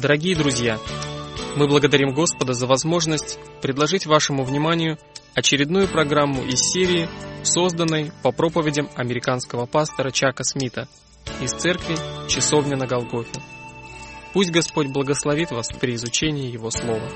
Дорогие друзья, мы благодарим Господа за возможность предложить вашему вниманию очередную программу из серии, созданной по проповедям американского пастора Чака Смита из церкви «Часовня на Голгофе». Пусть Господь благословит вас при изучении Его Слова.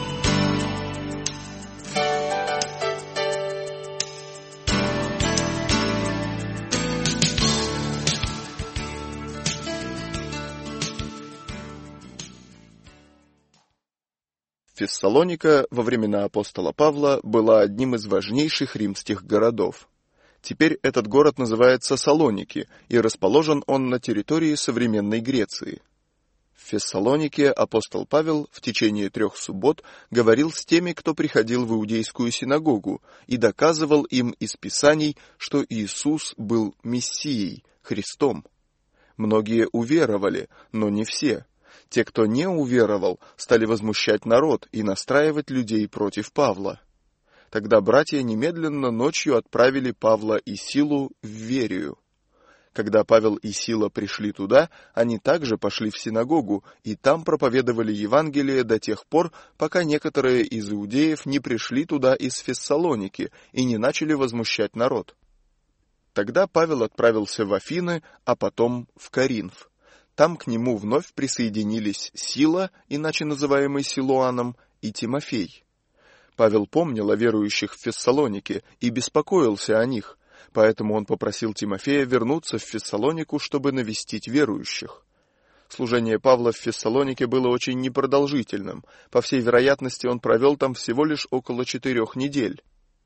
Фессалоника во времена апостола Павла была одним из важнейших римских городов. Теперь этот город называется Салоники, и расположен он на территории современной Греции. В Фессалонике апостол Павел в течение 3 суббот говорил с теми, кто приходил в иудейскую синагогу, и доказывал им из Писаний, что Иисус был Мессией, Христом. Многие уверовали, но не все. Те, кто не уверовал, стали возмущать народ и настраивать людей против Павла. Тогда братья немедленно ночью отправили Павла и Силу в Верию. Когда Павел и Сила пришли туда, они также пошли в синагогу, и там проповедовали Евангелие до тех пор, пока некоторые из иудеев не пришли туда из Фессалоники и не начали возмущать народ. Тогда Павел отправился в Афины, а потом в Коринф. Там к нему вновь присоединились Сила, иначе называемый Силуаном, и Тимофей. Павел помнил о верующих в Фессалонике и беспокоился о них, поэтому он попросил Тимофея вернуться в Фессалонику, чтобы навестить верующих. Служение Павла в Фессалонике было очень непродолжительным. По всей вероятности, он провел там всего лишь около 4 недель.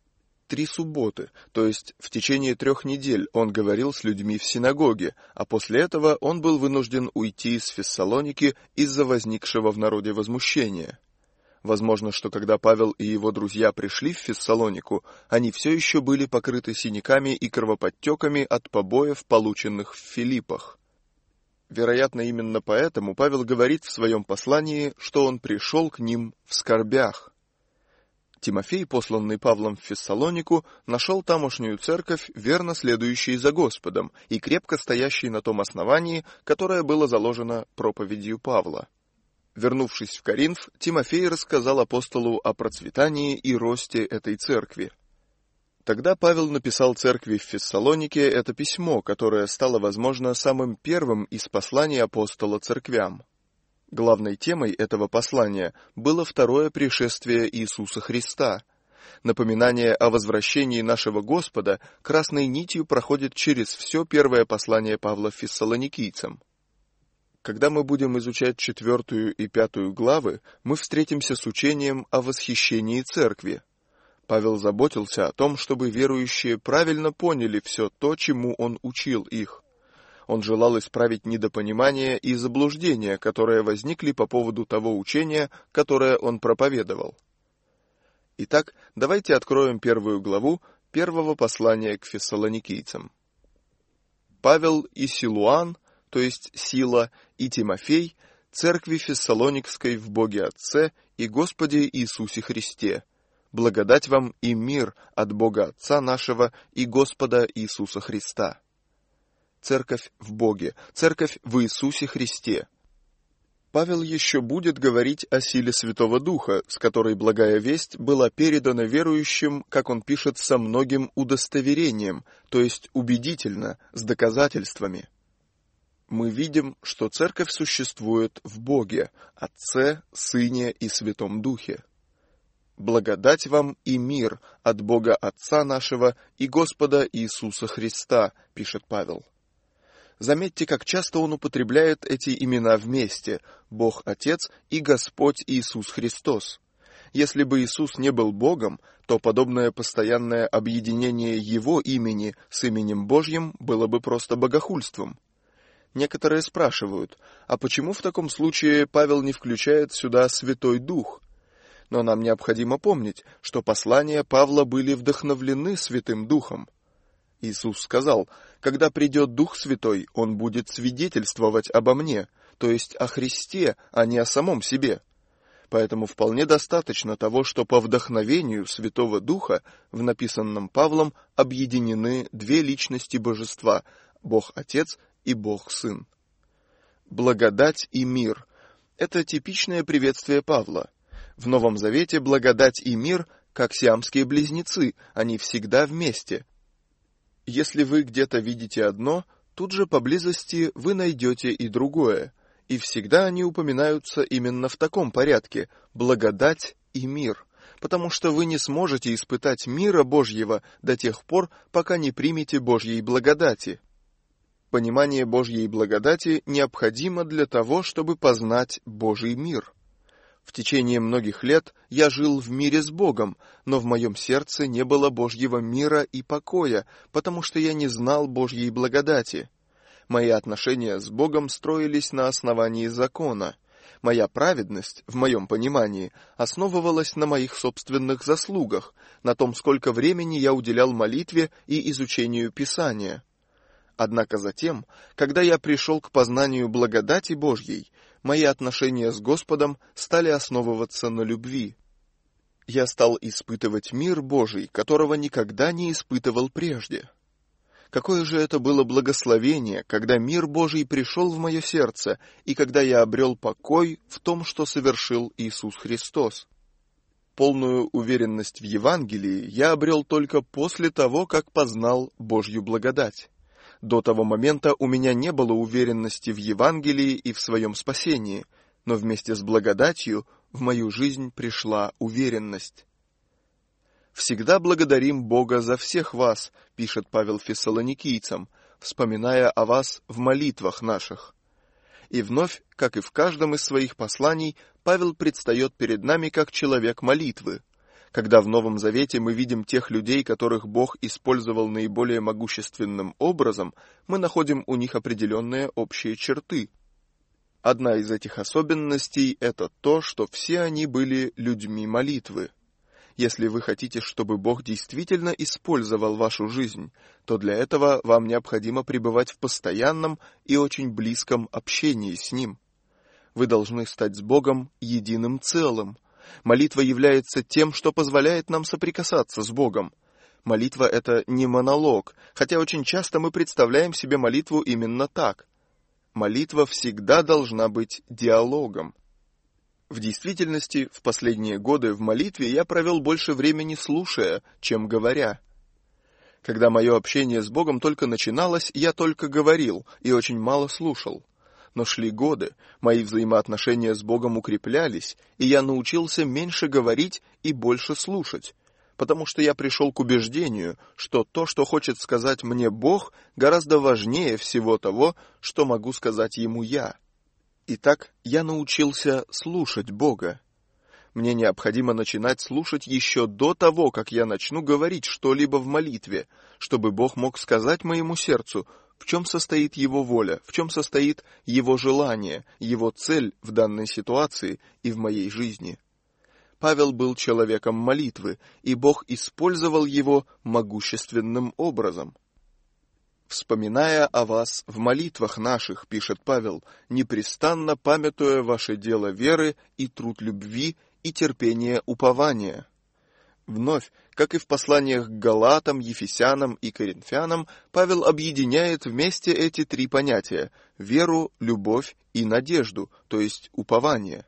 3 субботы, то есть в течение 3 недель он говорил с людьми в синагоге, а после этого он был вынужден уйти из Фессалоники из-за возникшего в народе возмущения. Возможно, что когда Павел и его друзья пришли в Фессалонику, они все еще были покрыты синяками и кровоподтеками от побоев, полученных в Филиппах. Вероятно, именно поэтому Павел говорит в своем послании, что он пришел к ним в скорбях. Тимофей, посланный Павлом в Фессалонику, нашел тамошнюю церковь, верно следующей за Господом и крепко стоящей на том основании, которое было заложено проповедью Павла. Вернувшись в Коринф, Тимофей рассказал апостолу о процветании и росте этой церкви. Тогда Павел написал церкви в Фессалонике это письмо, которое стало, возможно, самым первым из посланий апостола церквям. Главной темой этого послания было второе пришествие Иисуса Христа. Напоминание о возвращении нашего Господа красной нитью проходит через все первое послание Павла фессалоникийцам. Когда мы будем изучать 4 и 5 главы, мы встретимся с учением о восхищении церкви. Павел заботился о том, чтобы верующие правильно поняли все то, чему он учил их. Он желал исправить недопонимание и заблуждения, которые возникли по поводу того учения, которое он проповедовал. Итак, давайте откроем 1 главу 1 послания к фессалоникийцам. Павел и Силуан, то есть Сила, и Тимофей, церкви Фессалоникской в Боге Отце и Господе Иисусе Христе, благодать вам и мир от Бога Отца нашего и Господа Иисуса Христа. Церковь в Боге, церковь в Иисусе Христе. Павел еще будет говорить о силе Святого Духа, с которой благая весть была передана верующим, как он пишет, со многим удостоверением, то есть убедительно, с доказательствами. Мы видим, что церковь существует в Боге, Отце, Сыне и Святом Духе. Благодать вам и мир от Бога Отца нашего и Господа Иисуса Христа, пишет Павел. Заметьте, как часто он употребляет эти имена вместе – Бог Отец и Господь Иисус Христос. Если бы Иисус не был Богом, то подобное постоянное объединение Его имени с именем Божьим было бы просто богохульством. Некоторые спрашивают, а почему в таком случае Павел не включает сюда Святой Дух? Но нам необходимо помнить, что послания Павла были вдохновлены Святым Духом. Иисус сказал, когда придет Дух Святой, Он будет свидетельствовать обо мне, то есть о Христе, а не о самом себе. Поэтому вполне достаточно того, что по вдохновению Святого Духа в написанном Павлом объединены 2 личности Божества – Бог Отец и Бог Сын. Благодать и мир. Это типичное приветствие Павла. В Новом Завете благодать и мир, как сиамские близнецы, они всегда вместе. Если вы где-то видите одно, тут же поблизости вы найдете и другое, и всегда они упоминаются именно в таком порядке – благодать и мир, потому что вы не сможете испытать мира Божьего до тех пор, пока не примете Божьей благодати. Понимание Божьей благодати необходимо для того, чтобы познать Божий мир. В течение многих лет я жил в мире с Богом, но в моем сердце не было Божьего мира и покоя, потому что я не знал Божьей благодати. Мои отношения с Богом строились на основании закона. Моя праведность, в моем понимании, основывалась на моих собственных заслугах, на том, сколько времени я уделял молитве и изучению Писания. Однако затем, когда я пришел к познанию благодати Божьей, мои отношения с Господом стали основываться на любви. Я стал испытывать мир Божий, которого никогда не испытывал прежде. Какое же это было благословение, когда мир Божий пришел в мое сердце, и когда я обрел покой в том, что совершил Иисус Христос. Полную уверенность в Евангелии я обрел только после того, как познал Божью благодать. До того момента у меня не было уверенности в Евангелии и в своем спасении, но вместе с благодатью в мою жизнь пришла уверенность. «Всегда благодарим Бога за всех вас», — пишет Павел фессалоникийцам, вспоминая о вас в молитвах наших. И вновь, как и в каждом из своих посланий, Павел предстает перед нами как человек молитвы. Когда в Новом Завете мы видим тех людей, которых Бог использовал наиболее могущественным образом, мы находим у них определенные общие черты. Одна из этих особенностей – это то, что все они были людьми молитвы. Если вы хотите, чтобы Бог действительно использовал вашу жизнь, то для этого вам необходимо пребывать в постоянном и очень близком общении с Ним. Вы должны стать с Богом единым целым. Молитва является тем, что позволяет нам соприкасаться с Богом. Молитва — это не монолог, хотя очень часто мы представляем себе молитву именно так. Молитва всегда должна быть диалогом. В действительности, в последние годы в молитве я провел больше времени слушая, чем говоря. Когда мое общение с Богом только начиналось, я только говорил и очень мало слушал. Но шли годы, мои взаимоотношения с Богом укреплялись, и я научился меньше говорить и больше слушать, потому что я пришел к убеждению, что то, что хочет сказать мне Бог, гораздо важнее всего того, что могу сказать Ему я. Итак, я научился слушать Бога. Мне необходимо начинать слушать еще до того, как я начну говорить что-либо в молитве, чтобы Бог мог сказать моему сердцу, в чем состоит Его воля, в чем состоит Его желание, Его цель в данной ситуации и в моей жизни. Павел был человеком молитвы, и Бог использовал его могущественным образом. «Вспоминая о вас в молитвах наших, — пишет Павел, — непрестанно памятуя ваше дело веры и труд любви и терпение упования». Вновь, как и в посланиях к Галатам, Ефесянам и Коринфянам, Павел объединяет вместе эти три понятия – веру, любовь и надежду, то есть упование.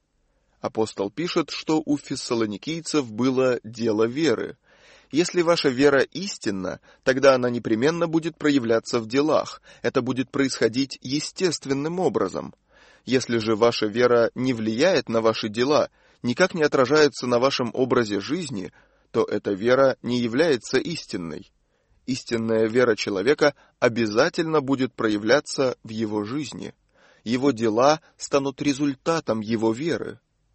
Апостол пишет, что у фессалоникийцев было дело веры. Если ваша вера истинна, тогда она непременно будет проявляться в делах, это будет происходить естественным образом. Если же ваша вера не влияет на ваши дела, никак не отражается на вашем образе жизни, то эта вера не является истинной. Истинная вера человека обязательно будет проявляться в его жизни. Его дела станут результатом его веры.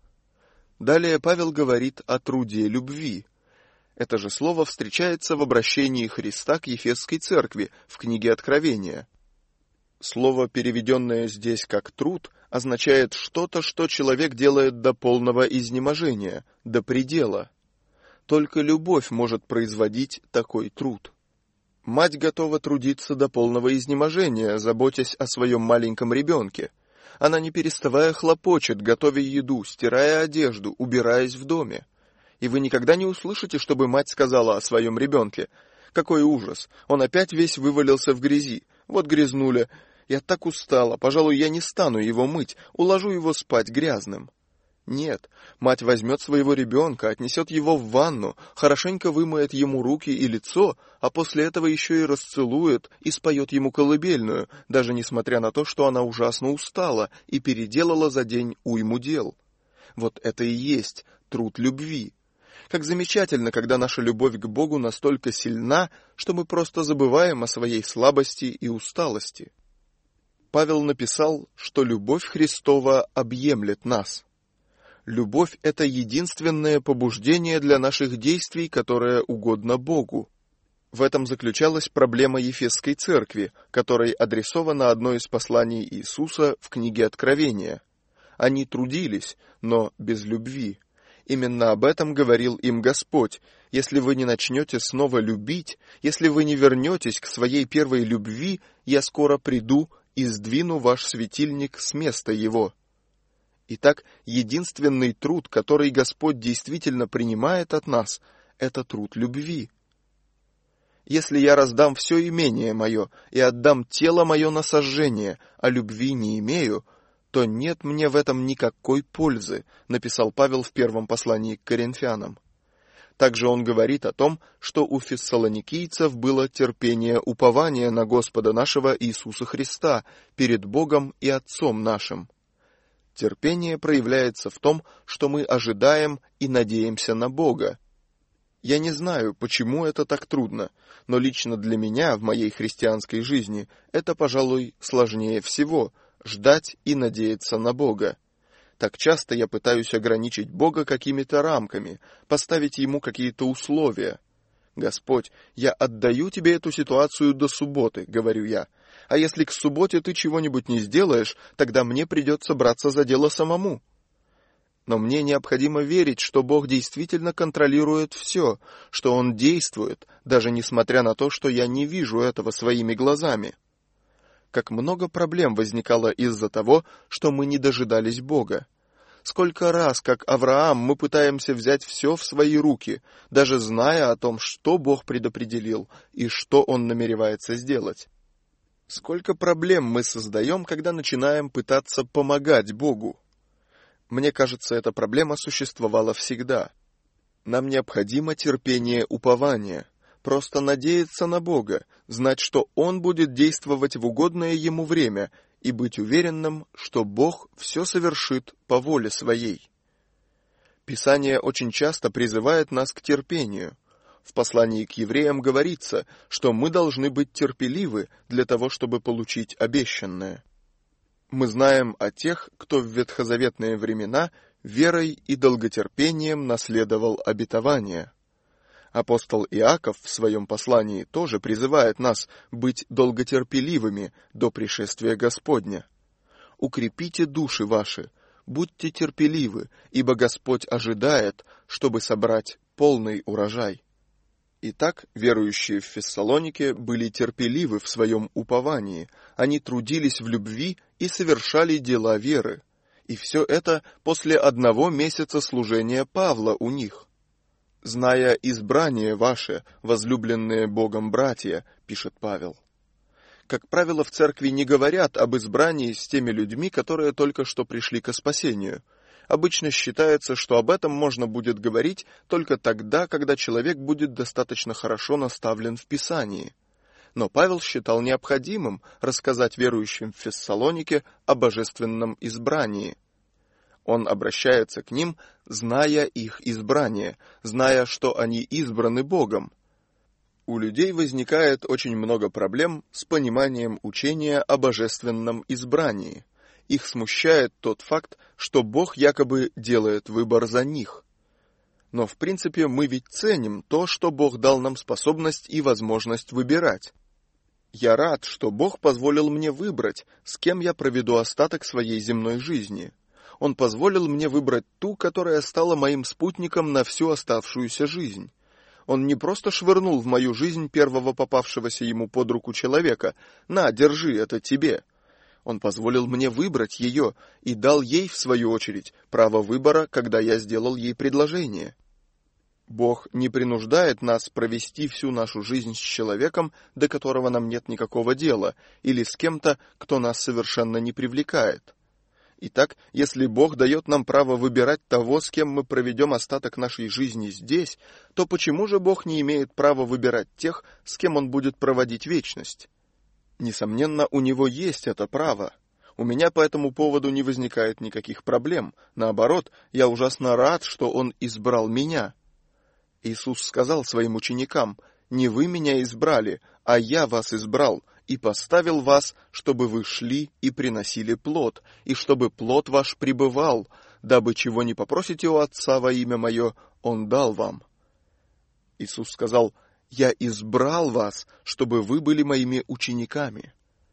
Далее Павел говорит о труде любви. Это же слово встречается в обращении Христа к Ефесской церкви в книге Откровения. Слово, переведенное здесь как «труд», означает что-то, что человек делает до полного изнеможения, до предела. Только любовь может производить такой труд. Мать готова трудиться до полного изнеможения, заботясь о своем маленьком ребенке. Она не переставая хлопочет, готовя еду, стирая одежду, убираясь в доме. И вы никогда не услышите, чтобы мать сказала о своем ребенке: «Какой ужас! Он опять весь вывалился в грязи. Вот грязнуля. Я так устала, пожалуй, я не стану его мыть, уложу его спать грязным. Нет, мать возьмет своего ребенка, отнесет его в ванну, хорошенько вымоет ему руки и лицо, а после этого еще и расцелует и споет ему колыбельную, даже несмотря на то, что она ужасно устала и переделала за день уйму дел. Вот это и есть труд любви. Как замечательно, когда наша любовь к Богу настолько сильна, что мы просто забываем о своей слабости и усталости. Павел написал, что любовь Христова объемлет нас. Любовь — это единственное побуждение для наших действий, которое угодно Богу. В этом заключалась проблема Ефесской церкви, которой адресовано одно из посланий Иисуса в книге Откровения. Они трудились, но без любви. Именно об этом говорил им Господь. Если вы не начнете снова любить, если вы не вернетесь к своей первой любви, я скоро приду и сдвину ваш светильник с места его. Итак, единственный труд, который Господь действительно принимает от нас, это труд любви. Если я раздам все имение мое и отдам тело мое на сожжение, а любви не имею, то нет мне в этом никакой пользы, написал Павел в первом послании к Коринфянам. Также он говорит о том, что у фессалоникийцев было терпение упования на Господа нашего Иисуса Христа перед Богом и Отцом нашим. Терпение проявляется в том, что мы ожидаем и надеемся на Бога. Я не знаю, почему это так трудно, но лично для меня в моей христианской жизни это, пожалуй, сложнее всего — ждать и надеяться на Бога. Так часто я пытаюсь ограничить Бога какими-то рамками, поставить Ему какие-то условия. «Господь, я отдаю Тебе эту ситуацию до субботы», — говорю я. «А если к субботе ты чего-нибудь не сделаешь, тогда мне придется браться за дело самому». Но мне необходимо верить, что Бог действительно контролирует все, что Он действует, даже несмотря на то, что я не вижу этого своими глазами. Как много проблем возникало из-за того, что мы не дожидались Бога. Сколько раз, как Авраам, мы пытаемся взять все в свои руки, даже зная о том, что Бог предопределил и что Он намеревается сделать. Сколько проблем мы создаем, когда начинаем пытаться помогать Богу. Мне кажется, эта проблема существовала всегда. Нам необходимо терпение упования, просто надеяться на Бога, знать, что Он будет действовать в угодное Ему время, и быть уверенным, что Бог все совершит по воле Своей. Писание очень часто призывает нас к терпению. В послании к евреям говорится, что мы должны быть терпеливы для того, чтобы получить обещанное. Мы знаем о тех, кто в ветхозаветные времена верой и долготерпением наследовал обетование. Апостол Иаков в своем послании тоже призывает нас быть долготерпеливыми до пришествия Господня. «Укрепите души ваши, будьте терпеливы, ибо Господь ожидает, чтобы собрать полный урожай». Итак, верующие в Фессалонике были терпеливы в своем уповании, они трудились в любви и совершали дела веры. И все это после 1 месяца служения Павла у них. «Зная избрание ваше, возлюбленные Богом братья», — пишет Павел. Как правило, в церкви не говорят об избрании с теми людьми, которые только что пришли ко спасению. Обычно считается, что об этом можно будет говорить только тогда, когда человек будет достаточно хорошо наставлен в Писании. Но Павел считал необходимым рассказать верующим в Фессалонике о божественном избрании. Он обращается к ним, зная их избрание, зная, что они избраны Богом. У людей возникает очень много проблем с пониманием учения о божественном избрании. Их смущает тот факт, что Бог якобы делает выбор за них. Но в принципе мы ведь ценим то, что Бог дал нам способность и возможность выбирать. Я рад, что Бог позволил мне выбрать, с кем я проведу остаток своей земной жизни. Он позволил мне выбрать ту, которая стала моим спутником на всю оставшуюся жизнь. Он не просто швырнул в мою жизнь первого попавшегося ему под руку человека: «На, держи, это тебе». Он позволил мне выбрать ее и дал ей, в свою очередь, право выбора, когда я сделал ей предложение. Бог не принуждает нас провести всю нашу жизнь с человеком, до которого нам нет никакого дела, или с кем-то, кто нас совершенно не привлекает. Итак, если Бог дает нам право выбирать того, с кем мы проведем остаток нашей жизни здесь, то почему же Бог не имеет права выбирать тех, с кем Он будет проводить вечность? Несомненно, у Него есть это право. У меня по этому поводу не возникает никаких проблем. Наоборот, я ужасно рад, что Он избрал меня. Иисус сказал своим ученикам: «Не вы меня избрали, а я вас избрал, и поставил вас, чтобы вы шли и приносили плод, и чтобы плод ваш пребывал, дабы чего не попросите у Отца во имя Мое, Он дал вам». Иисус сказал: «Я избрал вас, чтобы вы были Моими учениками».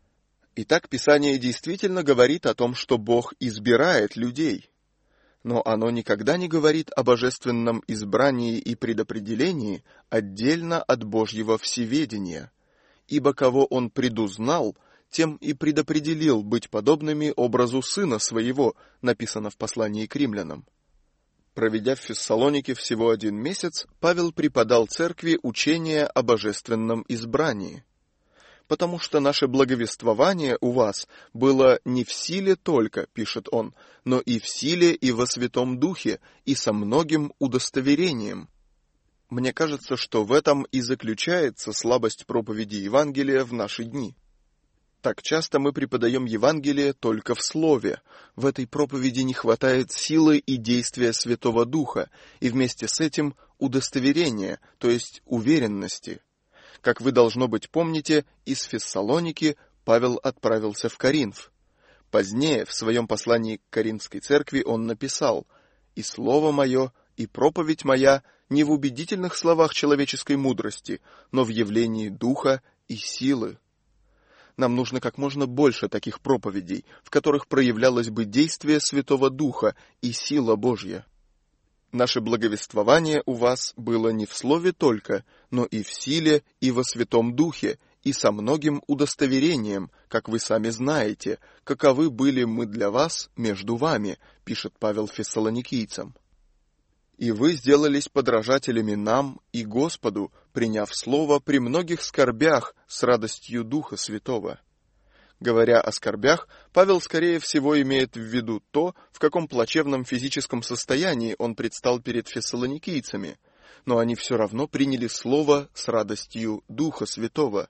Итак, Писание действительно говорит о том, что Бог избирает людей. Но оно никогда не говорит о божественном избрании и предопределении отдельно от Божьего всеведения. Ибо кого Он предузнал, тем и предопределил быть подобными образу Сына Своего, написано в послании к римлянам. Проведя в Фессалонике всего 1 месяц, Павел преподал церкви учение о божественном избрании. «Потому что наше благовествование у вас было не в силе только, — пишет он, — но и в силе, и во Святом Духе, и со многим удостоверением». Мне кажется, что в этом и заключается слабость проповеди Евангелия в наши дни. Так часто мы преподаем Евангелие только в слове. В этой проповеди не хватает силы и действия Святого Духа, и вместе с этим удостоверения, то есть уверенности. Как вы, должно быть, помните, из Фессалоники Павел отправился в Коринф. Позднее, в своем послании к Коринфской церкви, он написал: «И слово мое, и проповедь моя не в убедительных словах человеческой мудрости, но в явлении духа и силы». Нам нужно как можно больше таких проповедей, в которых проявлялось бы действие Святого Духа и сила Божья. Наше благовествование у вас было не в слове только, но и в силе, и во Святом Духе, и со многим удостоверением, как вы сами знаете, каковы были мы для вас между вами, пишет Павел фессалоникийцам. «И вы сделались подражателями нам и Господу, приняв слово при многих скорбях с радостью Духа Святого». Говоря о скорбях, Павел, скорее всего, имеет в виду то, в каком плачевном физическом состоянии он предстал перед фессалоникийцами, но они все равно приняли слово с радостью Духа Святого.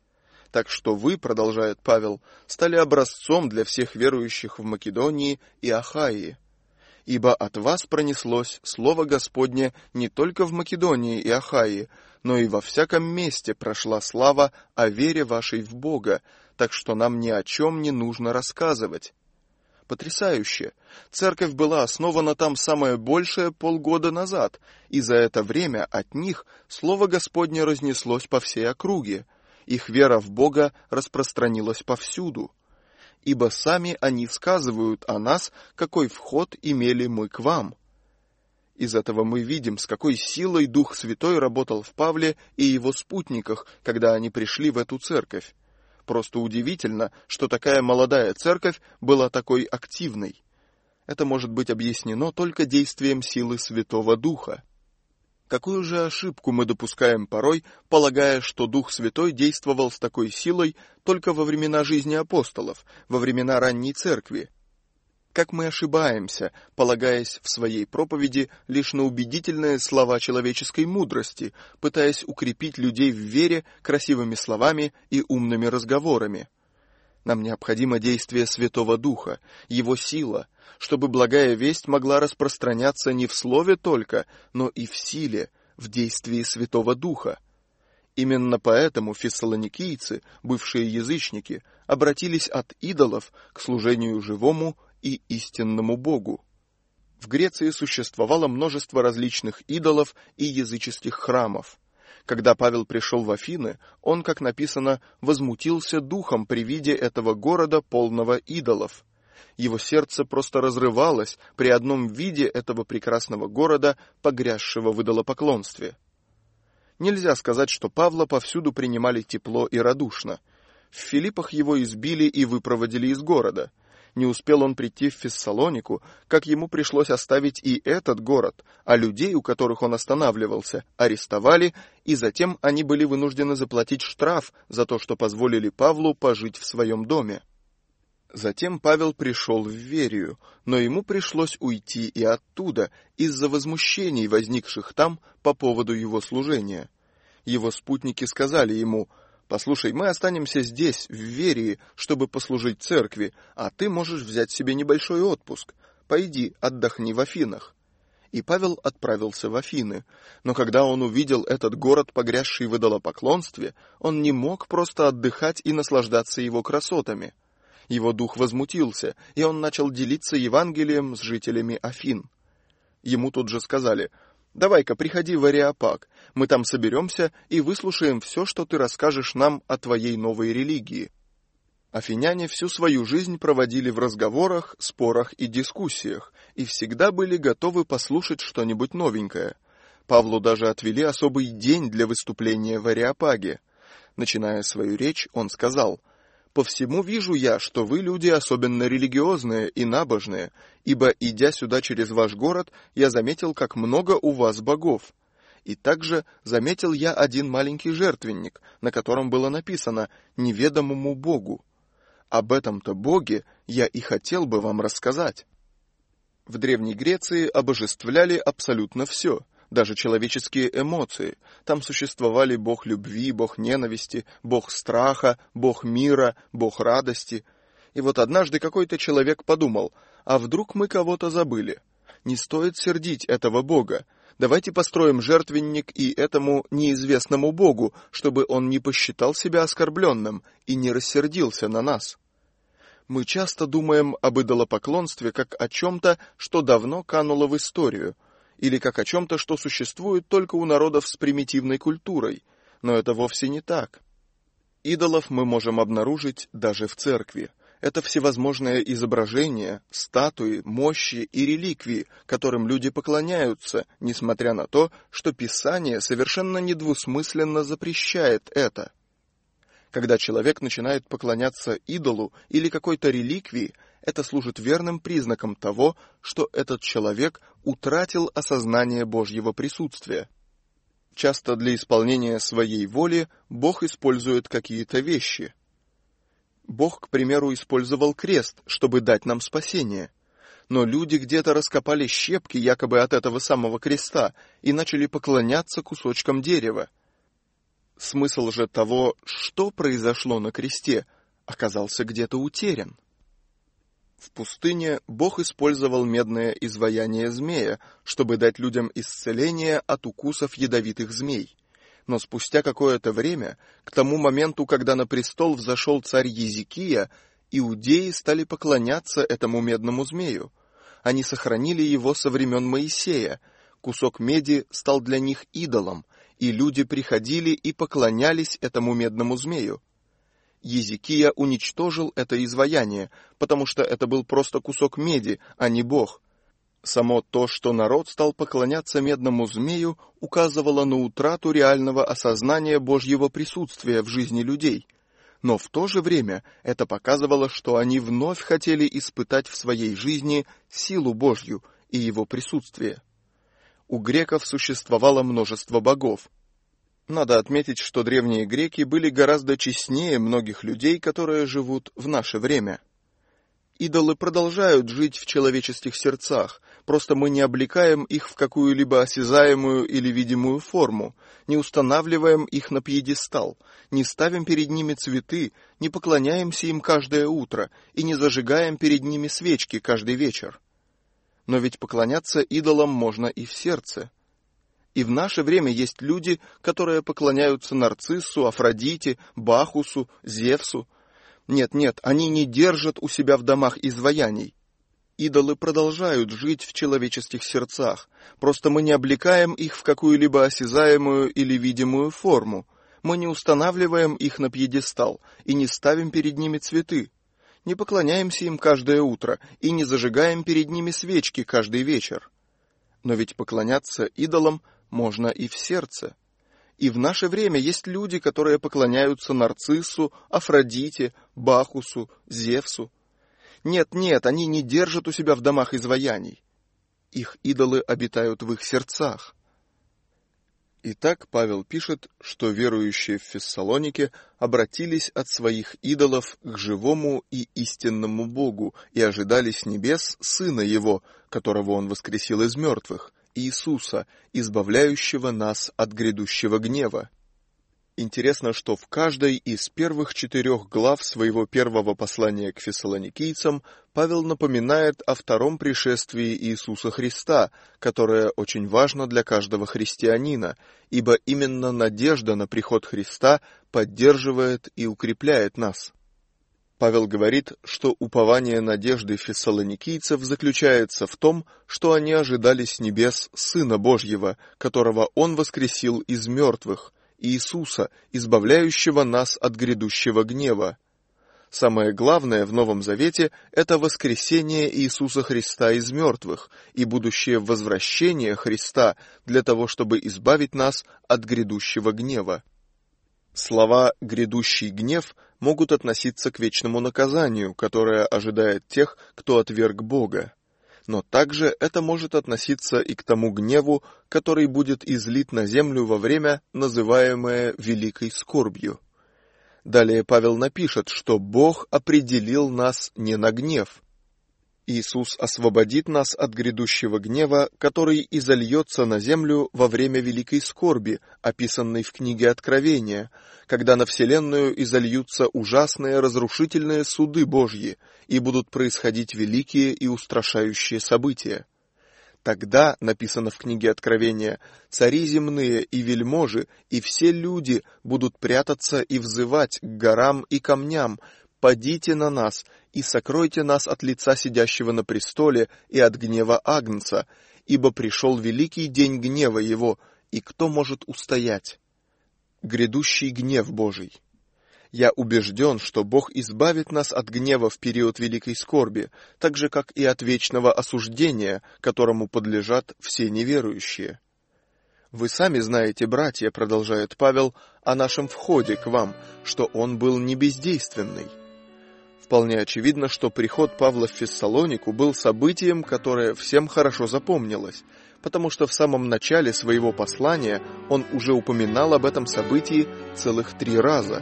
Так что вы, продолжает Павел, стали образцом для всех верующих в Македонии и Ахаии. Ибо от вас пронеслось слово Господне не только в Македонии и Ахаии, но и во всяком месте прошла слава о вере вашей в Бога, так что нам ни о чем не нужно рассказывать. Потрясающе! Церковь была основана там самое большее полгода назад, и за это время от них слово Господне разнеслось по всей округе. Их вера в Бога распространилась повсюду. Ибо сами они сказывают о нас, какой вход имели мы к вам. Из этого мы видим, с какой силой Дух Святой работал в Павле и его спутниках, когда они пришли в эту церковь. Просто удивительно, что такая молодая церковь была такой активной. Это может быть объяснено только действием силы Святого Духа. Какую же ошибку мы допускаем порой, полагая, что Дух Святой действовал с такой силой только во времена жизни апостолов, во времена ранней церкви? Как мы ошибаемся, полагаясь в своей проповеди лишь на убедительные слова человеческой мудрости, пытаясь укрепить людей в вере красивыми словами и умными разговорами. Нам необходимо действие Святого Духа, Его сила, чтобы благая весть могла распространяться не в слове только, но и в силе, в действии Святого Духа. Именно поэтому фессалоникийцы, бывшие язычники, обратились от идолов к служению живому и истинному Богу. В Греции существовало множество различных идолов и языческих храмов. Когда Павел пришел в Афины, он, как написано, возмутился духом при виде этого города, полного идолов. Его сердце просто разрывалось при одном виде этого прекрасного города, погрязшего в идолопоклонстве. Нельзя сказать, что Павла повсюду принимали тепло и радушно. В Филиппах его избили и выпроводили из города. Не успел он прийти в Фессалонику, как ему пришлось оставить и этот город, а людей, у которых он останавливался, арестовали, и затем они были вынуждены заплатить штраф за то, что позволили Павлу пожить в своем доме. Затем Павел пришел в Верию, но ему пришлось уйти и оттуда из-за возмущений, возникших там по поводу его служения. Его спутники сказали ему: «Послушай, мы останемся здесь, в Верии, чтобы послужить церкви, а ты можешь взять себе небольшой отпуск. Пойди, отдохни в Афинах». И Павел отправился в Афины. Но когда он увидел этот город, погрязший в идолопоклонстве, он не мог просто отдыхать и наслаждаться его красотами. Его дух возмутился, и он начал делиться Евангелием с жителями Афин. Ему тут же сказали: «Давай-ка, приходи в Ареопаг, мы там соберемся и выслушаем все, что ты расскажешь нам о твоей новой религии». Афиняне всю свою жизнь проводили в разговорах, спорах и дискуссиях, и всегда были готовы послушать что-нибудь новенькое. Павлу даже отвели особый день для выступления в Ареопаге. Начиная свою речь, он сказал: «По всему вижу я, что вы люди особенно религиозные и набожные, ибо, идя сюда через ваш город, я заметил, как много у вас богов. И также заметил я один маленький жертвенник, на котором было написано «Неведомому Богу». Об этом-то Боге я и хотел бы вам рассказать». В Древней Греции обожествляли абсолютно все, даже человеческие эмоции. Там существовали бог любви, бог ненависти, бог страха, бог мира, бог радости. И вот однажды какой-то человек подумал: а вдруг мы кого-то забыли? Не стоит сердить этого бога. Давайте построим жертвенник и этому неизвестному богу, чтобы он не посчитал себя оскорбленным и не рассердился на нас. Мы часто думаем об идолопоклонстве как о чем-то, что давно кануло в историю, или как о чем-то, что существует только у народов с примитивной культурой, но это вовсе не так. Идолов мы можем обнаружить даже в церкви. Это всевозможные изображения, статуи, мощи и реликвии, которым люди поклоняются, несмотря на то, что Писание совершенно недвусмысленно запрещает это. Когда человек начинает поклоняться идолу или какой-то реликвии, это служит верным признаком того, что этот человек утратил осознание Божьего присутствия. Часто для исполнения своей воли Бог использует какие-то вещи. Бог, к примеру, использовал крест, чтобы дать нам спасение. Но люди где-то раскопали щепки якобы от этого самого креста и начали поклоняться кусочкам дерева. Смысл же того, что произошло на кресте, оказался где-то утерян. В пустыне Бог использовал медное изваяние змея, чтобы дать людям исцеление от укусов ядовитых змей. Но спустя какое-то время, к тому моменту, когда на престол взошел царь Езекия, иудеи стали поклоняться этому медному змею. Они сохранили его со времен Моисея. Кусок меди стал для них идолом, и люди приходили и поклонялись этому медному змею. Езекия уничтожил это изваяние, потому что это был просто кусок меди, а не Бог. Само то, что народ стал поклоняться медному змею, указывало на утрату реального осознания Божьего присутствия в жизни людей. Но в то же время это показывало, что они вновь хотели испытать в своей жизни силу Божью и Его присутствие. У греков существовало множество богов. Надо отметить, что древние греки были гораздо честнее многих людей, которые живут в наше время. Идолы продолжают жить в человеческих сердцах, просто мы не облекаем их в какую-либо осязаемую или видимую форму, не устанавливаем их на пьедестал, не ставим перед ними цветы, не поклоняемся им каждое утро и не зажигаем перед ними свечки каждый вечер. Но ведь поклоняться идолам можно и в сердце. И в наше время есть люди, которые поклоняются Нарциссу, Афродите, Бахусу, Зевсу. Нет, они не держат у себя в домах изваяний. Идолы продолжают жить в человеческих сердцах, просто мы не облекаем их в какую-либо осязаемую или видимую форму, мы не устанавливаем их на пьедестал и не ставим перед ними цветы, не поклоняемся им каждое утро и не зажигаем перед ними свечки каждый вечер. Но ведь поклоняться идолам можно и в сердце. И в наше время есть люди, которые поклоняются Нарциссу, Афродите, Бахусу, Зевсу. Нет, они не держат у себя в домах изваяний. Их идолы обитают в их сердцах. Итак, Павел пишет, что верующие в Фессалонике обратились от своих идолов к живому и истинному Богу и ожидали с небес Сына Его, которого Он воскресил из мертвых, Иисуса, избавляющего нас от грядущего гнева. Интересно, что в каждой из первых 4 глав своего первого послания к фессалоникийцам Павел напоминает о втором пришествии Иисуса Христа, которое очень важно для каждого христианина, ибо именно надежда на приход Христа поддерживает и укрепляет нас. Павел говорит, что упование надежды фессалоникийцев заключается в том, что они ожидали с небес Сына Божьего, которого Он воскресил из мертвых, Иисуса, избавляющего нас от грядущего гнева. Самое главное в Новом Завете – это воскресение Иисуса Христа из мертвых и будущее возвращение Христа для того, чтобы избавить нас от грядущего гнева. Слова «грядущий гнев» могут относиться к вечному наказанию, которое ожидает тех, кто отверг Бога. Но также это может относиться и к тому гневу, который будет излит на землю во время, называемое великой скорбью. Далее Павел напишет, что Бог определил нас не на гнев. Иисус освободит нас от грядущего гнева, который изольется на землю во время великой скорби, описанной в книге Откровения, когда на вселенную изольются ужасные разрушительные суды Божьи, и будут происходить великие и устрашающие события. Тогда, написано в книге Откровения, цари земные и вельможи, и все люди будут прятаться и взывать к горам и камням: «Падите на нас и сокройте нас от лица сидящего на престоле и от гнева Агнца, ибо пришел великий день гнева его, и кто может устоять?» Грядущий гнев Божий. Я убежден, что Бог избавит нас от гнева в период великой скорби, так же, как и от вечного осуждения, которому подлежат все неверующие. «Вы сами знаете, братья, — продолжает Павел, — о нашем входе к вам, что он был не бездейственный». Вполне очевидно, что приход Павла в Фессалонику был событием, которое всем хорошо запомнилось, потому что в самом начале своего послания он уже упоминал об этом событии целых 3 раза.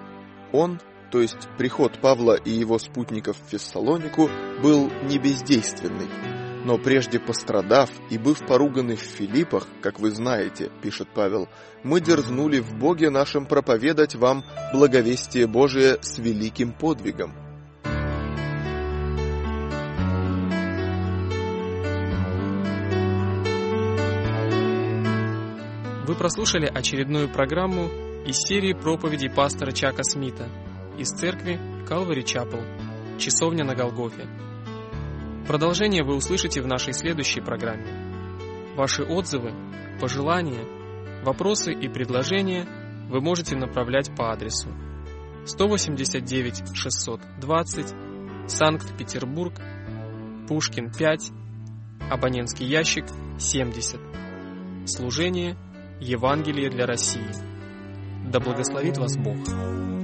Он, то есть приход Павла и его спутников в Фессалонику, был не бездейственный. Но прежде пострадав и быв поруганы в Филиппах, как вы знаете, пишет Павел, мы дерзнули в Боге нашем проповедать вам благовестие Божие с великим подвигом. Вы прослушали очередную программу из серии проповедей пастора Чака Смита из церкви Calvary Chapel, Часовня на Голгофе. Продолжение вы услышите в нашей следующей программе. Ваши отзывы, пожелания, вопросы и предложения вы можете направлять по адресу 189 620, Санкт-Петербург, Пушкин 5, абонентский ящик 70. Служение Евангелие для России. Да благословит вас Бог.